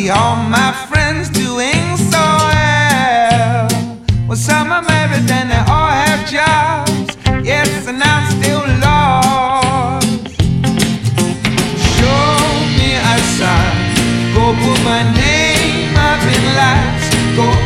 see all my friends doing so well. Well, some are married and they all have jobs. Yes, and I'm still lost. Show me a sign. Go put my name up in lights. Go